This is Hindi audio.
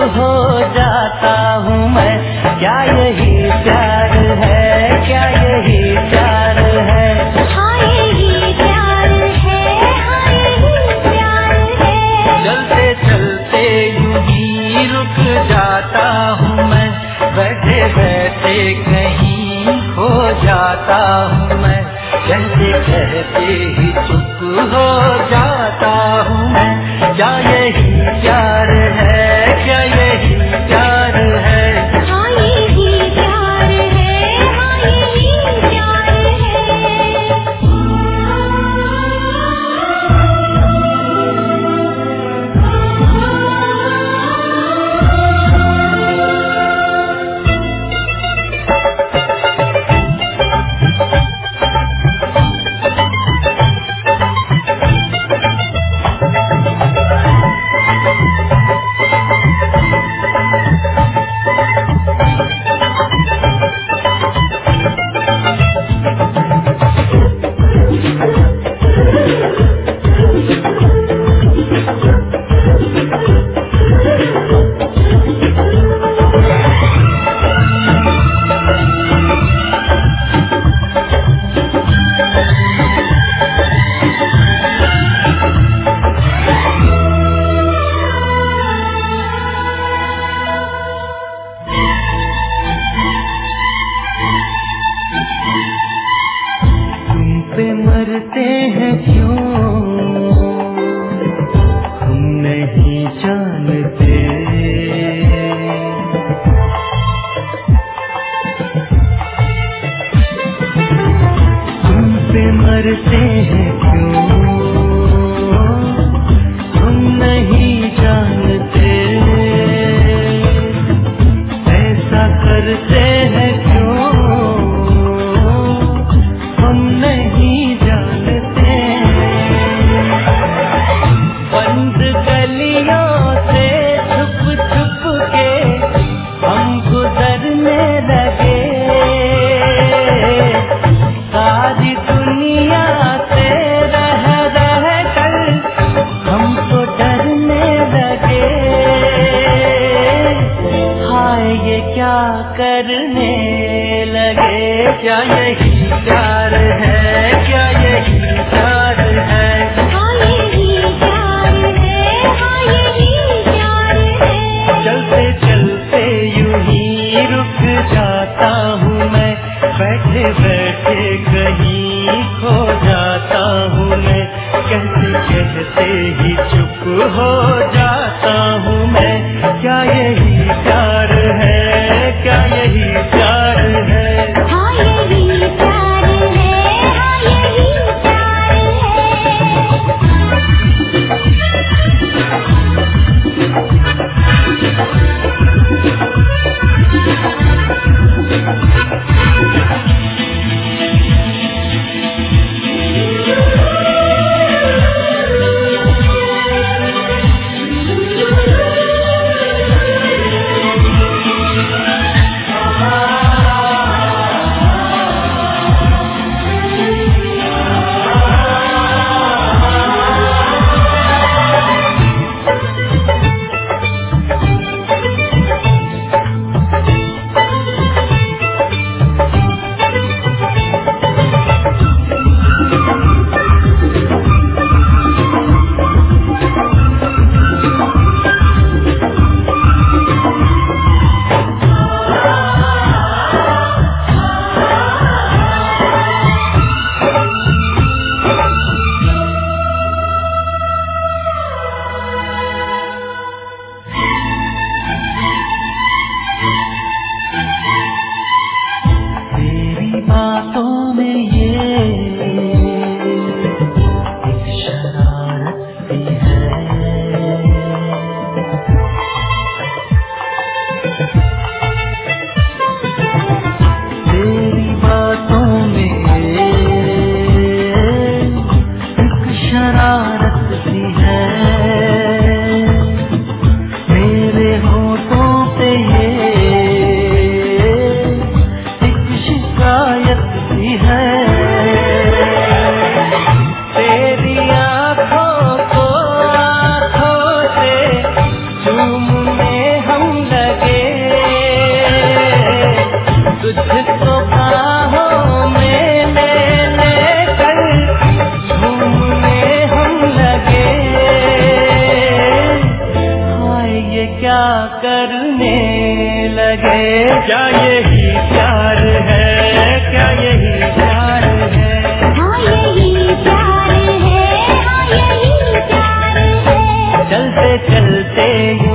हो जाता हूँ मैं। क्या यही प्यार है, क्या यही प्यार है? हाँ यही प्यार है, हाँ यही प्यार है। चलते चलते यूं ही रुक जाता हूँ मैं, बैठे बैठे कहीं खो जाता हूँ मैं। कहते कहते ही चुप हो जाता हूँ मैं। क्या यही प्यार है, क्या यही प्यार है? हाँ यही प्यार है, हाँ यही प्यार मरते हैं क्यों हम नहीं जानते। तुमसे मरते हैं क्यों हम नहीं जानते। ऐसा करते हैं क्यों हम नहीं जानते। बंद गलियों से छुप छुप के हम गुजरने लगे। सारी दुनिया से रह रह कर हम तो डरने लगे। हाय ये क्या करने लगे। क्या यही प्यार है, क्या यही प्यार है? हाँ यही प्यार है, हाँ यही प्यार है। चलते चलते यूं ही रुक जाता हूँ मैं, बैठे बैठे कहीं खो जाता हूँ मैं। कहते कहते ही चुप हो जाता हूँ मैं। क्या यही प्यार है, क्या यही प्यार है? हाँ यही प्यार है, हाँ यही प्यार है। ये क्या करने लगे? क्या यही प्यार है? क्या यही प्यार है? हाँ यही प्यार है, हाँ यही प्यार है। चलते चलते